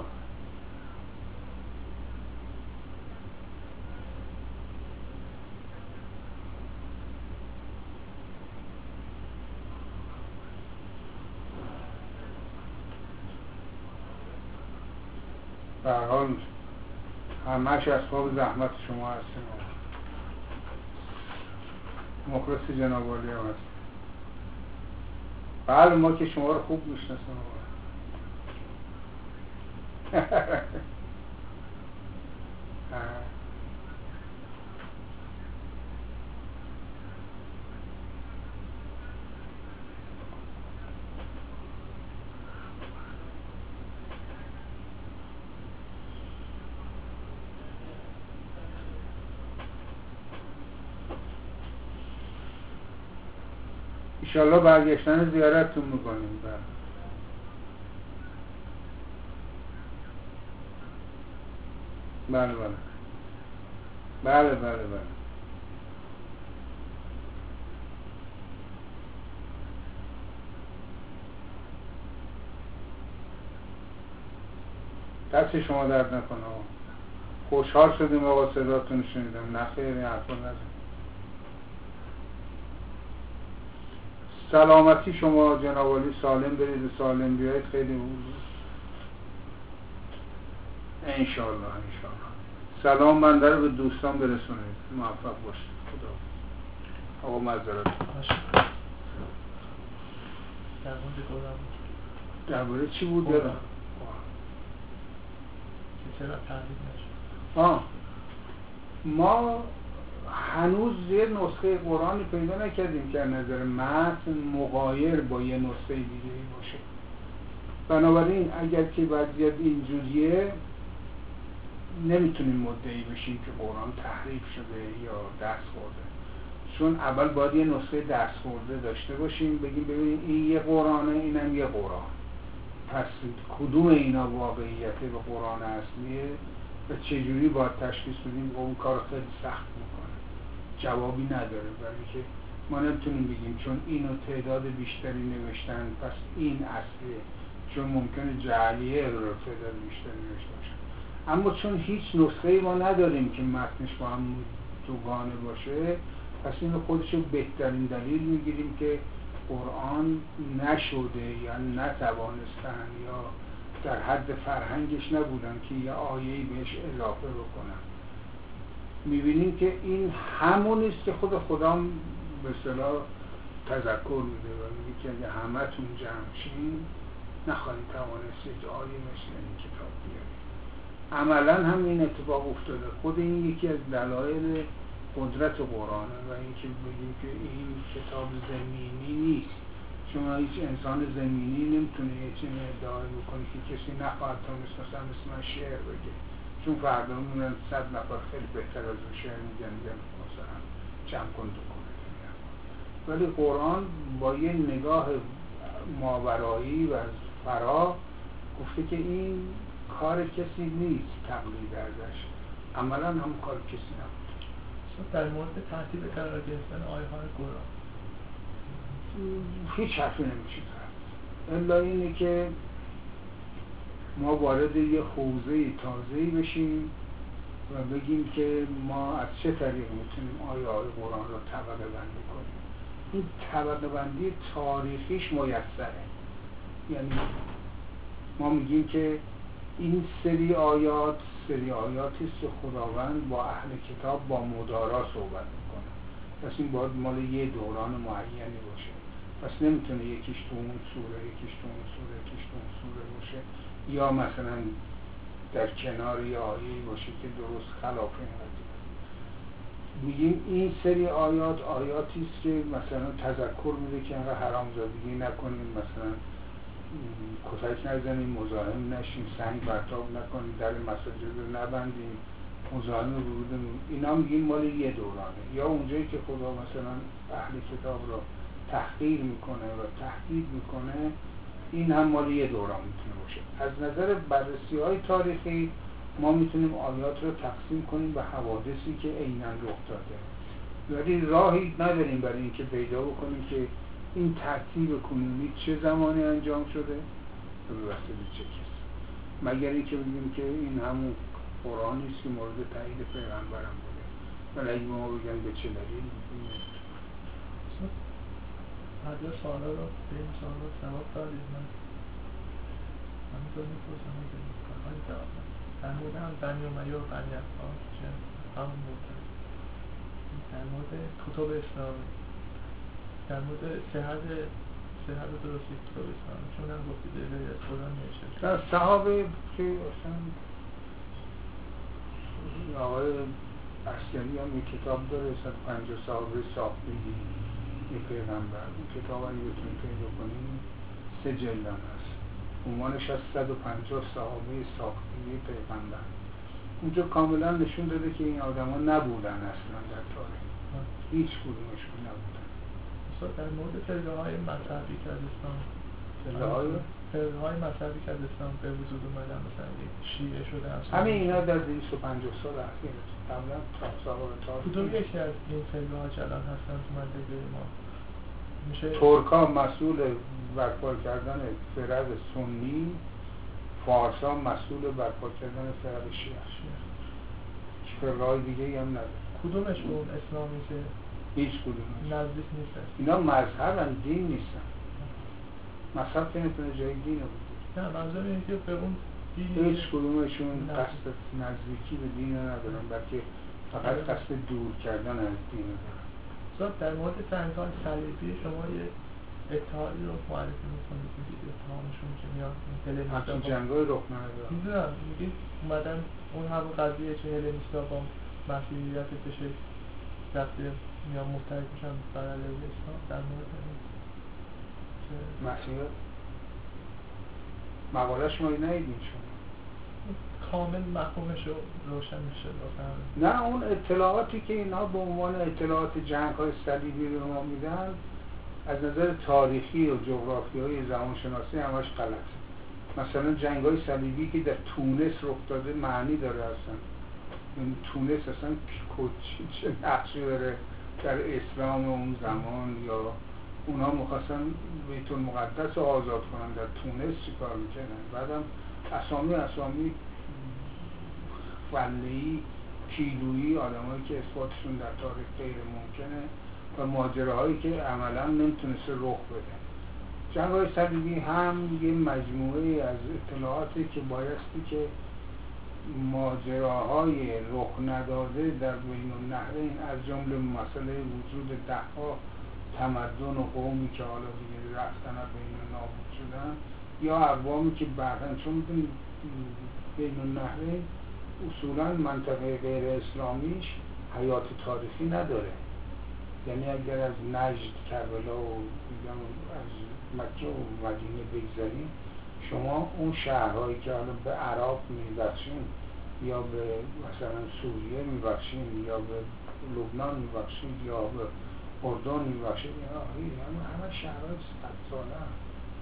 S1: به هر حال همه‌اش اسباب زحمت شما هستیم. مخلص جناب عالی هم هست. بله ما که شما رو خوب میشناسیم. انشالله برگشتن زیارتتون میکنیم. بله بله بله بله بله بله. دست شما درد نکنه. خوشحال شدیم آقا صداتون شنیدم. نخیر این حرفا نزن. سلامتی شما جناب عالی، سالم برید و سالم بیایید. خیلی انشالله انشالله. سلام بنده رو به دوستان برسونید. موفق باشید. خدا آقا معذرت. درباره چی بود یادم؟
S2: چرا تحریف نشد؟
S1: آه ما هنوز یه نسخه قرآنی پیدا نکردیم که از نظر متن مغایر با یه نسخه دیگه باشه. بنابراین اگر که وضعیت اینجوریه نمیتونیم مدعی بشیم که قرآن تحریف شده یا دست خورده، چون اول باید یه نسخه دست خورده داشته باشیم بگیم ببینیم این یه قرآنه اینم یه قرآن، پس کدوم اینا واقعیت به قرآن اصلیه و چجوری باید تشخیص بدیم. اون کار خیلی سخت میکنه، جوابی نداره، ولی که ما نمیتونیم بگیم چون اینو تعداد بیشتری نوشتن پس این اصلیه، چون ممکنه جعلیه رو تعداد بیشتری نوشته باشن. اما چون هیچ نسخه‌ای ما نداریم که متنش با هم دوگانه باشه، پس اینو خودشو بهترین دلیل میگیریم که قرآن نشده یا نتوانستن یا در حد فرهنگش نبودن که یه آیه‌ای بهش اضافه بکنن. میبینیم که این همونیست که خود خدا به اصطلاح تذکر میده و میگه که اگه همتون جمع شین نخواهید توانست یک آیه مثل این کتاب بیارید. عملا هم این اتفاق افتاده. خود این یکی از دلایل قدرت قرآنه و اینکه بگیم که این کتاب زمینی نیست. شما هیچ انسان زمینی نمیتونه یه چیزی ادعای بکنه که کسی نخواهد تونست مثلا مثل من شعر بگه، چون فردا میمونن صد نفر خیلی بهتر از اون شعر میگن میگن مثلا جمع کن دو کنه. ولی قرآن با یه نگاه ماورایی و از فرا گفته که این کار کسی نیست تقلید ازش، عملا هم کار کسی نبود.
S2: در مورد ترتیب قرار گرفتن آیه های قرآن
S1: هیچ حرفی نمیشه کرد الا اینه که ما وارد یه حوزه تازه‌ای بشیم و بگیم که ما از چه طریق میتونیم آیه های قرآن رو طبقه بندی کنیم. این طبقه بندی تاریخیش میسره، یعنی ما میگیم که این سری آیات سری آیاتی است که خداوند با اهل کتاب با مدارا صحبت میکنه، پس این باید مال یه دوران معینی باشه. پس نمیتونه یکیش تو اون سوره یکیش تو اون سوره یکیش تو اون سوره باشه، یا مثلا در کنار یه آیه‌ای باشه که درست خلاف این قضیه. میگیم این سری آیات آیاتی است که مثلا تذکر میده که انقدر حرامزادگی نکنیم، مثلا کتک نزنیم، مزاحم نشیم، سنگ برتاب نکنیم، در مساجد رو نبندیم، مزاحم ورود اینا میگیم مال یه دورانه. یا اونجایی که خدا مثلا اهل کتاب رو تحقیر میکنه و تهدید میکنه، این هم مال یه دوران میتونه باشه. از نظر بررسی های تاریخی ما میتونیم آیات رو تقسیم کنیم به حوادثی که عیناً رخ داده، ولی راهی نداریم برای اینکه پیدا بکنیم که این ترتیب کنونی چه زمانی انجام شده و به واسطه چه کسی، مگر اینکه بگیم که این همون قرآنی است که مورد تایید پیغمبرم بوده، ولی اگه ما بگیم به چه دلیل میتونیم
S2: هر دو سوالا رو به این سوال رو جواب دادید. من همینطور میپرسم اگه کارهایی جواب دادید در مورد هم بنی امیه و بنی عباس که همون مورد، در مورد کتب اسلامی، در مورد صحت صحت و درستی کتب اسلامی، چون هم گفتید الهی از قرآن نوشته
S1: در صحابه که اصلا آقای عسکری هم یک کتاب داره صد و پنجاه صحابه ساختگی یک پیغمبر. این کتاب اگه بتونیم پیدا کنیم سه جلد هم هست، عنوانش از صد و پنجاه صحابه ساختگی پیغمبر. اونجا کاملا نشون داده که این آدم ها نبودن اصلا در تاریخ، هیچ کدومشون نبودن.
S2: در مورد فرقه های مذهبی که از اسلام
S1: فرقه های
S2: فرقه های مذهبی که از اسلام به وجود اومدن، مثلا شیعه شده اصلا
S1: همه اینا در دویست و پنجاه سال اخیر قبلا تا صحابه تاریخ.
S2: کدوم یکی از این فرقه ها جلال هستن تو منطقه ما؟ میشه
S1: ترکا مسئول برپا کردن فرق سنی، فارسا مسئول برپا کردن فرق شیعه. فرقه های دیگه هم نداره.
S2: کدومش اون اسلامی که
S1: هیچ کدوم
S2: نزدیک نیست؟
S1: اینا مذهب هم دین نیستن. مذهب که نتونه جای دین رو بگیر.
S2: نه منظور اینه که به اون دین
S1: هیچ کدومشون قصد نزدیکی به دین ندارن، بلکه فقط قصد دور کردن از دین دارن.
S2: در مورد جنگ‌های صلیبی شما یه اتحادی رو معرفی میکنید، میگید اتحادشون که میاد هلنیستا
S1: همچین جنگ‌های رخ نداره.
S2: میدونم میگید اومدن اون همون قضیه که هلنیستا با مسیحیت بشه رفته میان متحد میشن بر علیه اسلام. در مورد
S1: مسیحیت مقاله شما ندیدین شما
S2: کامل مفهومش رو روشن میشه بفهم.
S1: نه اون اطلاعاتی که اینا به عنوان اطلاعات جنگ‌های صلیبی رو ما میدن از نظر تاریخی و جغرافیایی زمانشناسی همش غلطه. مثلا جنگ‌های صلیبی که در تونس رخ داده معنی داره اصلا، این تونس اصلا چه نقشی داره در اسلام اون زمان، یا اونا می‌خواستن بیت المقدس رو آزاد کنن در تونس چیکار می‌کردن. بعدم اسامی اسامی فله‌ای کیلویی آدمایی که اثباتشون در تاریخ غیر ممکنه و ماجراهایی که عملا نمیتونسته رخ بده. جنگ‌های صلیبی هم یه مجموعه از اطلاعاتی که بایستی که ماجراهای رخ نداده در بین النهرین از جمله مسئله وجود ده‌ها تمدن و قومی که حالا دیگه رفتن و بین نابود شدن، یا اقوامی که بعداً، چون می‌دونید بین النهرین اصولاً منطقه غیر اسلامیش حیات تاریخی نداره. یعنی اگر از نجد، کربلا و از مکه و مدینه بگذاریم، شما اون شهرهایی که حالا به عراق میبخشین یا به مثلا سوریه میبخشین یا به لبنان میبخشین یا به اردن میبخشین، یعنی همه شهرهای صد ساله هم.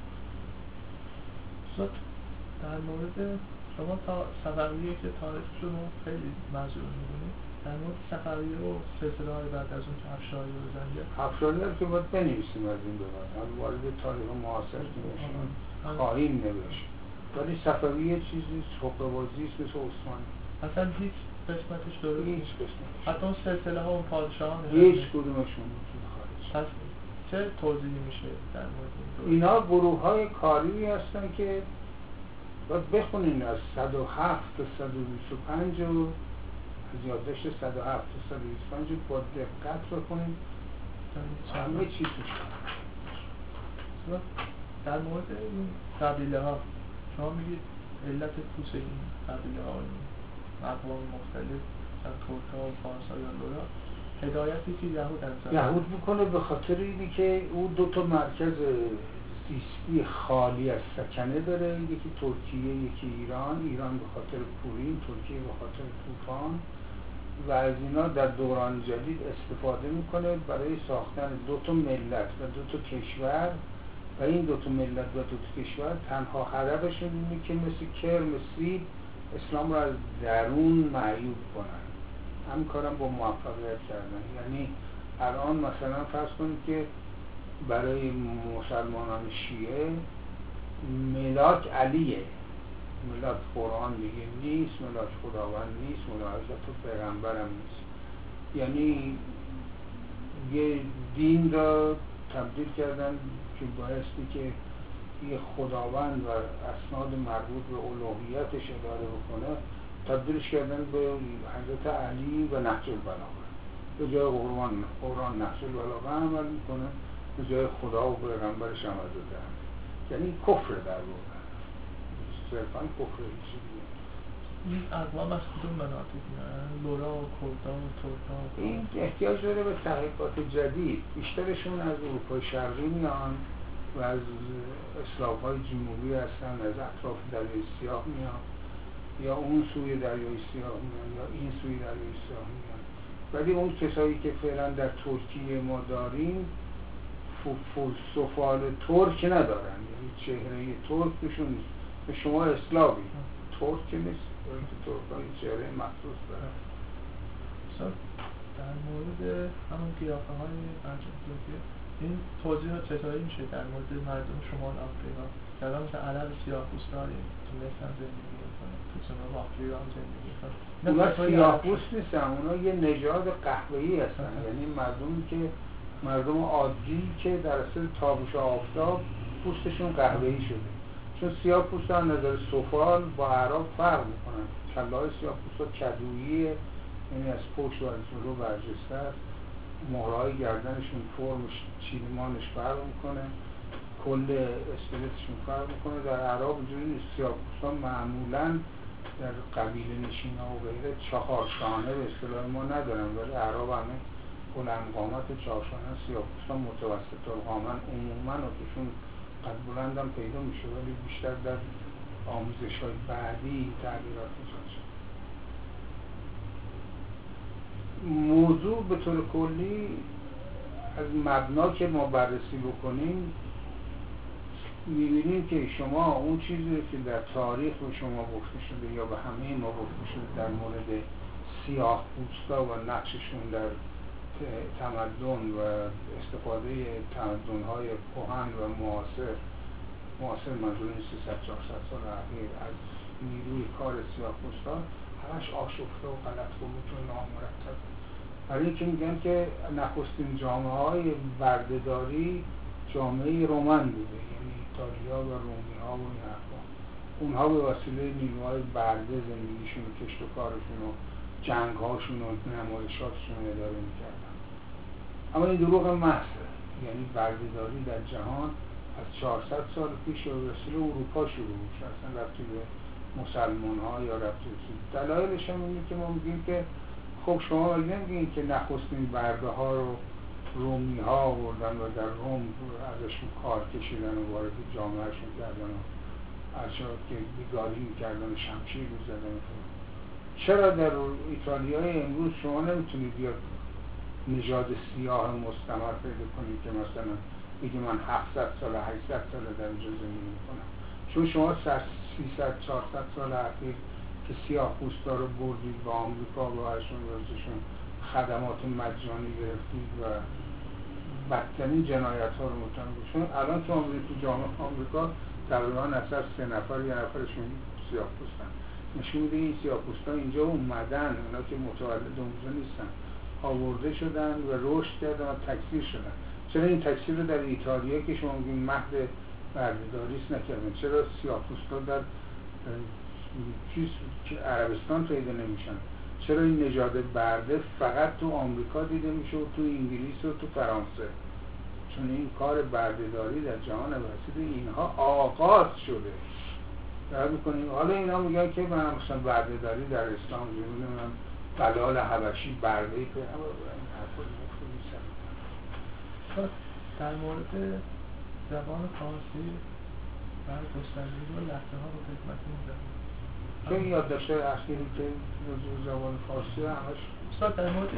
S2: در مورد شما تا صفویه که تاریخش رو خیلی مزور میدونید، در مورد صفویه و سلسله های بعد از اون که افشاری و زنجه
S1: افشاری هم که باید بنویسیم از این ببرد، هم وارد تاریخ معاصر نوشیم خواهیم نوشت، ولی صفویه چیزی حقه‌بازیست مثل عثمانی.
S2: اصلا هیچ قسمتش درست
S1: هیچ قسمتش
S2: حتی اون سلسله ها اون پادشاهان
S1: هیچ کدومشون وجود خارج.
S2: پس چه توضیحی میشه در مورد این؟
S1: اینا گروه های کاری هستن که باید بخونین از صد و هفت تا صد و بیست و پنج و از یادداشت صد و هفت تا صد و بیست و پنج با دقت بخونین، همه چی توش هست.
S2: در مورد این قبیله ها شما میگید علت کوچ این قبیله ها، این اقوام مختلف مثلا ترک‌ها و فارس‌ها یا لورا، هدایتی که یهود انجام
S1: یهود میکنه به خاطر اینی که او دو تا مرکز زیستی خالی از سکنه داره، یکی ترکیه یکی ایران. ایران به خاطر پورین، ترکیه به خاطر طوفان، و از اینا در دوران جدید استفاده میکنه برای ساختن دو تا ملت و دو تا کشور، و این دو تا ملت و دو تا کشور تنها هدفشون اینه که مثل کرم سیب اسلام را از درون معیوب کنن. هم کارم با موفقیت کردن. یعنی الان مثلا فرض کنید که برای مسلمانان شیعه ملاک علیه، ملاک قرآن دیگه نیست، ملاک خداوند نیست، ملاک حضرت پیغمبر هم نیست. یعنی یه دین را تبدیل کردن که بایستی که یه خداوند و اسناد مربوط به الوهیتش اداره بکنه، تبدیلش کردن به حضرت علی و نهج البلاغه. به جای قرآن قرآن نهج البلاغه عمل میکنه، به جای خدا و پیغمبرش عمل داده. یعنی کفر در واقع، صرفاً کفر. هیچی دیگه.
S2: این اقوام از کدوم مناطق میان؟ لورا و کردا و ترکا و
S1: این احتیاج داره به تحقیقات جدید. بیشترشون از اروپای شرقی میان و از اسلاوهای جنوبی هستن، از اطراف دریای سیاه میان، یا اون سوی دریای سیاه میان یا این سوی دریای سیاه میان. ولی اون کسایی که فعلا در ترکیه ما داریم فلسفال ترک ندارن، یعنی چهره ترک بشون نیست. به شما اسلاوی ترک نیست، ترک های چهره مخصوص دارن.
S2: در مورد همون قیافه های ارجنتینا این توضیح ها چطوری میشه در مورد مردم شمال آفریقا که الان مثل عرب سیاه‌پوست داری تونستن زندگی کنن، تو جنوب آفریقا هم زندگی کنن؟
S1: اونا سیاه‌پوست نیستن، اونا یه نژاد قهوه‌ای هستن. یعنی مردمی که مردم عادی که در اصل تابش آفتاب پوستشون قهوه‌ای شده، چون سیاه‌پوست ها نظر سفال با اعراب فرق میکنن. کله‌های سیاه‌پوست ها کدوییه، یعنی از پشت و از جلو برجسته است، مهرهای گردنشون فرمش چیلمانش فرق میکنه، کل اسکلتشون فرق میکنه. در اعراب اینجوری نیست. سیاه‌پوست‌ها معمولاً در قبیله نشینا و غیره چهار شانه به اصطلاح ما ندارن، ولی اعراب همه بلند قامت چهار شانه، سیاه‌پوست‌ها متوسط القامت عموماً و توشون قد بلند هم پیدا میشه، ولی بیشتر در آموزش‌های بعدی تغییرات ایجاد شد. موضوع به طور کلی از مبنا که ما بررسی بکنیم می‌بینیم که شما اون چیزی که در تاریخ به شما گفته شده یا به همه ما گفته شده در مورد سیاه‌پوستا و نقششون در تمدن و استفاده تمدن‌های کهن و معاصر معاصر منظور سیصد چهارصد سال اخیر از نیروی کار سیاه‌پوستا همش آشفته و غلط و متون نامرتب برای اینکه میگن که نخستین جامعه های بردهداری جامعه رومن بوده، یعنی ایتالیا و رومی ها و این حرفا. اونها به وسیله نیروهای برده زندگیشون و کشت و کارشون و جنگ هاشون و نمایشاتشون رو اداره میکردن. اما این دروغ محضه، یعنی بردهداری در جهان از چهارصد سال پیش به وسیله اروپا شروع شد، اصلا ربطی به مسلمان ها یا ربطی به دلایلش هم اینه که ما میگیم که خب شما نمیگین که نخستین برده ها رو رومی ها آوردن و در روم ازشون کار کشیدن و وارد جامعهشون کردن و ارشاد که بیگاری میکردن و شمشیر میزدن. چرا در ایتالیای امروز شما نمیتونید یا نژاد سیاه مستمر پیدا کنید که مثلا بگی من هفتصد سال هشتصد سال در اینجا زندگی میکنم؟ چون شما سیصد چهارصد سال اخیر که سیاه پوستا رو بردید با آمریکا با هشون روزشون خدمات مجانی گرفتید و بدترین جنایت ها رو متهم شدن. الان که آمریکا تو جامعه آمریکا تقریبا از هر سه نفر یه نفرشون سیاه پوستن. نشون میده این سیاه پوستا اینجا اومدن، اونا که متولد اونجا نیستن، آورده شدن و رشد کردن و تکثیر شدن. چرا این تکثیر رو در ایتالیا که شما میگین مهد بردهداریست نکردن؟ چرا سیاه پوستا در چیز که عربستان پیدا نمیشن؟ چرا این نژاد برده فقط تو آمریکا دیده میشه و تو انگلیس و تو فرانسه؟ چون این کار بردهداری در جهان وسیع اینها آغاز شده. دارد میکنیم حالا اینا میگن که من مثلا بردهداری در اسلام جمعه من بلال حبشی بردهی که همه این حرفا مفهومی سر
S2: در مورد زبان فارسی برای گستردگی و لحظه ها رو خدمت می‌دم
S1: که این یادداشت‌های اخیری که موضوع زبان فارسی همش
S2: استاد در مورد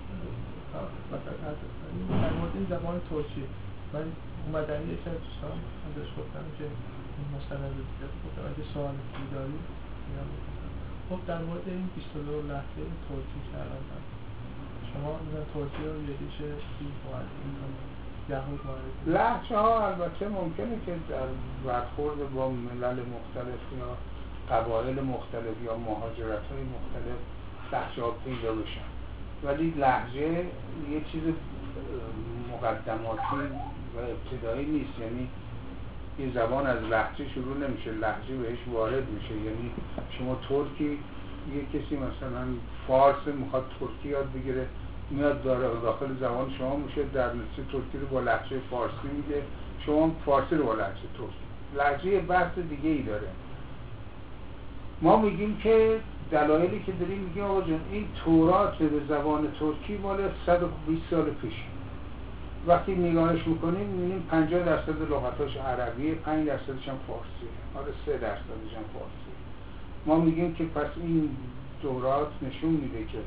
S2: در مورد این زبان ترکی من اومدن یکی از دوستان ازش گفتم که این مستند رو دیده گفتم اگه سوال دیداری میام بکنم. خب در مورد این بیست و دو لحظه ترکی که الان هست شما میگن ترکی رو یکیشه چی معرفی میکنم یهود معرفی
S1: لحظه ها البته ممکنه که در برخورد با ملل مختلف یا قبایل مختلف یا مهاجرت های مختلف لهجه ها پیدا بشن، ولی لهجه یه چیز مقدماتی و ابتدایی نیست. یعنی یه زبان از لهجه شروع نمیشه، لهجه بهش وارد میشه. یعنی شما ترکی یه کسی مثلا فارس میخواد ترکی یاد بگیره میاد داره داخل زبان شما میشه در نتیجه ترکی رو با لهجه فارسی میگه، شما فارسی رو با لهجه ترکی. لهجه بحث دیگه ای داره. ما میگیم که دلایلی که داریم میگیم آقا جان این تورات به زبان ترکی مال صد و بیست سال پیش. وقتی نگاهش میکنیم میبینیم پنجاه درصد لغتاش عربیه، پنج درصدش هم فارسیه، حالا سه درصدش هم فارسیه. ما میگیم که پس این تورات نشون میده که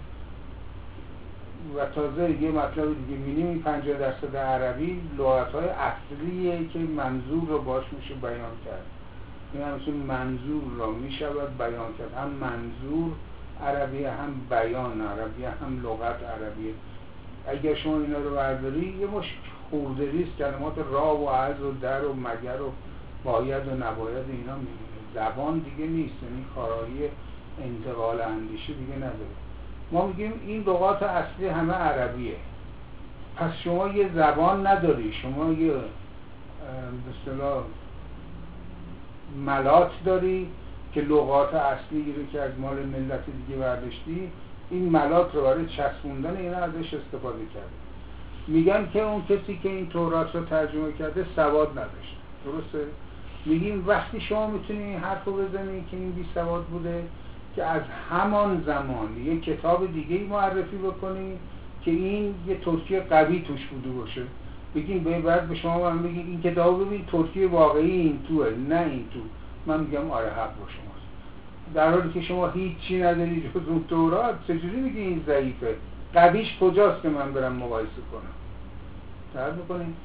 S1: و تازه یه مطلب دیگه میبینیم این پنجاه درصد عربی لغت‌های اصلیه که منظور رو باش میشه بیان کرد. این همچون منظور را میشود بیان کرد، هم منظور عربیه هم بیان عربیه هم لغت عربیه. اگر شما اینا رو برداری یه مش خورده ریز کلمات را و از و در و مگر و باید و نباید اینا میبینه. زبان دیگه نیست، یعنی کارایی انتقال اندیشه دیگه نداره. ما میگیم این لغات اصلی همه عربیه، پس شما یه زبان نداری، شما یه به اصطلاح ملات داری که لغات اصلی رو که از مال ملت دیگه برداشتی، این ملات رو برای چسبوندن اینا ازش استفاده کرده. میگن که اون کسی که این تورات رو ترجمه کرده سواد نداشته، درسته؟ میگیم وقتی شما میتونی این حرف رو بزنی که این بی سواد بوده که از همان زمان یه کتاب دیگه معرفی بکنی که این یه ترکی قوی توش بوده باشه، بگیم به بعد به شما من بگیم این کتاب ببین ترکی واقعی این توه نه این تو، من میگم آره حق با شماست، در حالی که شما هیچی نداری جز اون تورات. چجوری میگی این ضعیفه؟ قویش کجاست که من برم مقایسه کنم؟ درد میکنیم؟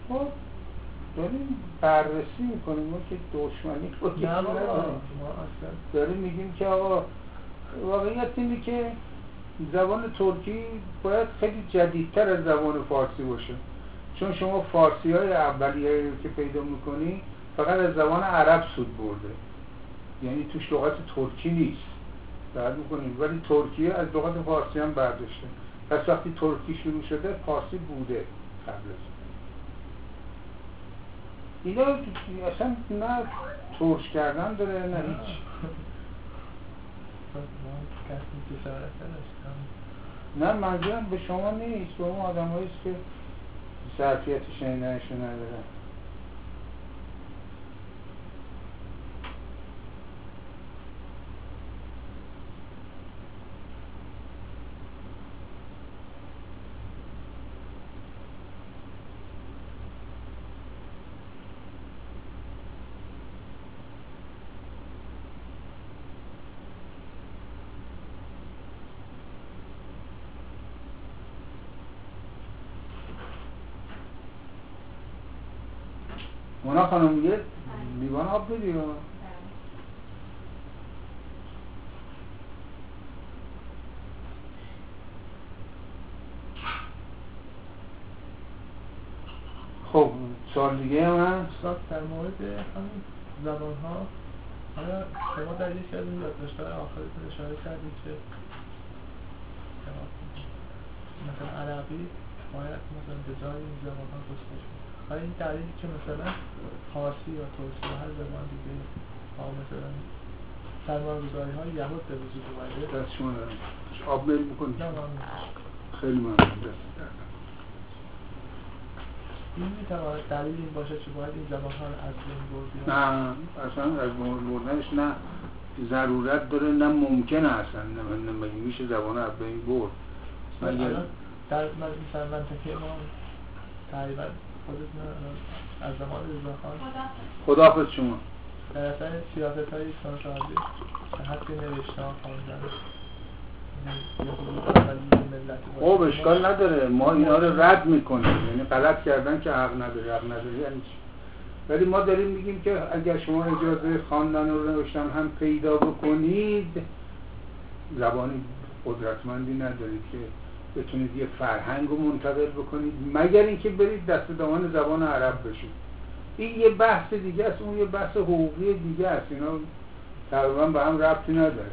S1: خب داریم بررسی میکنیم، ما که دشمنی رو که
S2: نه بابا،
S1: نداریم.
S2: ما اصلا
S1: داریم میگیم که آقا واقعیت اینه که زبان ترکی باید خیلی جدیدتر از زبان فارسی باشه، چون شما فارسی های اولیه که پیدا میکنی فقط از زبان عرب سود برده، یعنی توش لغت ترکی نیست بعد میکنیم، ولی ترکیه از لغت فارسی هم برداشته. پس وقتی ترکی شروع شده فارسی بوده قبل از اینا. اصلا نه ترش کردن داره نه هیچ. نه منظورم به شما نیست، به اون آدم هاییست که ظرفیت شنیدنشو ندارن. مونا خانم یه لیوان آب بدی رو. خب سوال دیگه من
S2: استاد در مورد همین زبان ها، آیا شما در یکی از این یادداشت‌های آخرتون اشاره کردید که مثلا عربی باید مثلا به جای این زبان ها گذاشته شد؟ آیا این دلیلی که مثلا فارسی یا ترکی یا هر زبان دیگه با مثلا سرمایه‌گذاری های یهود به وجود اومده؟
S1: دست شما دارم آب میل بکنید.
S2: نه ممنون.
S1: خیلی ممنون. دست دارم.
S2: این میتواند دلیل این باشه که باید این زبان ها رو از بین بردیم؟
S1: نه اصلا از بین بردنش نه ضرورت داره نه ممکنه اصلا، نه مگه میشه زبان از بین برد.
S2: مثلا در مثلا منطقه ما تقریبا خودتون از زمان رضاخان
S1: خداحافظ شما
S2: در اصلا سیاست های سانسازی حتی نوشته ها خواندن
S1: خب اشکال نداره، ما اینا رو رد میکنیم، یعنی غلط کردن که حق نداره، حق نداره یعنی چی؟ ولی ما داریم میگیم که اگر شما اجازه خواندن و نوشتن هم پیدا بکنید، زبانی قدرتمندی ندارید که بتونید یه فرهنگ رو منتقل بکنید، مگر اینکه برید دست دامان زبان عرب بشید. این یه بحث دیگه است، اون یه بحث حقوقی دیگه است، اینا تقریبا به هم ربطی نداره.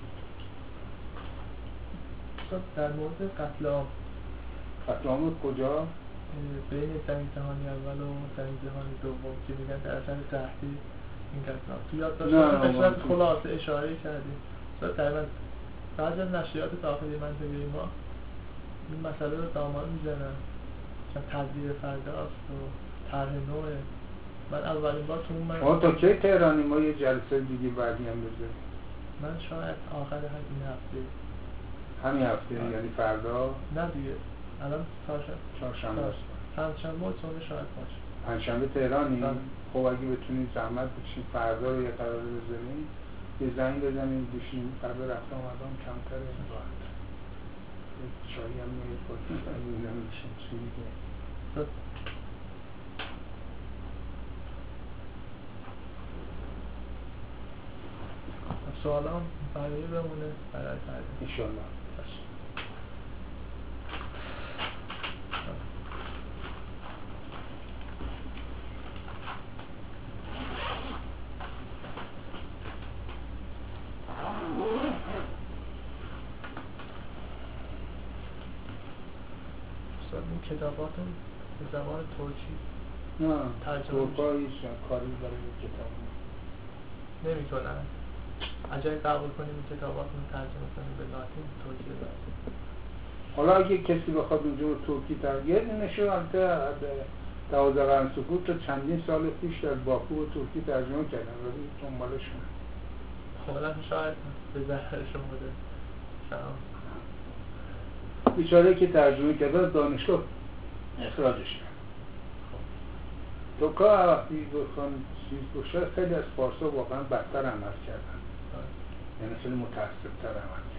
S2: در مورد قتل عام،
S1: قتل عام کجا؟
S2: بین جنگ جهانی اول و جنگ جهانی دوم که میگن در اثر تهدید این قتل عام تو یادداشت‌ها به صورت خلاصه اشاره کردیم. تقریبا بعضی از نشریات داخلی منطقه ما این مسئله رو دامن میزنن، مثلا تدبیر فرداست و طرح نوعه. من اولین بار تو اون من
S1: ما تا کی تهرانی؟ ما یه جلسه دیگه بعدی هم بذاریم.
S2: من شاید آخر همین هفته
S1: همین هفته آه. یعنی فردا؟
S2: نه دیگه الان چهارشنبه
S1: چهارشنبه است.
S2: پنجشنبه و چهارشنبه شاید باشه.
S1: پنجشنبه تهرانی؟ خب اگه بتونید زحمت بکشید فردا رو یه قرار بزنیم، یه زنگ بزنیم بشینیم، فردا رفت آمدم کمتره راحت. یه چایی هم میرید بکنید اگه نمیشیم چی دیگه.
S2: سوال هم برای بمونه برای فردا
S1: انشالله.
S2: این کتاباتون به زبان ترکی
S1: نه ترکایی کاری برای کتاب
S2: نمی‌کنن. اگر قبول کنیم کتاباتون ترجمه کنیم به لاتین ترکی لاتین.
S1: حالا اگه کسی بخواد اونجا رو ترکی ترجمه نشه، البته دوازده قرن سکوت تا چندین سال پیش در باکو و ترکی ترجمه کردن ولی دنبالشون
S2: حالا شاید به ظاهرشون بوده.
S1: بیچاره که ترجمه کرده دانشگاه اخراجش کرد. توکا وقتی بخوان چیز بشه خیلی از فارسا واقعا بدتر عمل کردن، یعنی خیلی متاسف‌تر عمل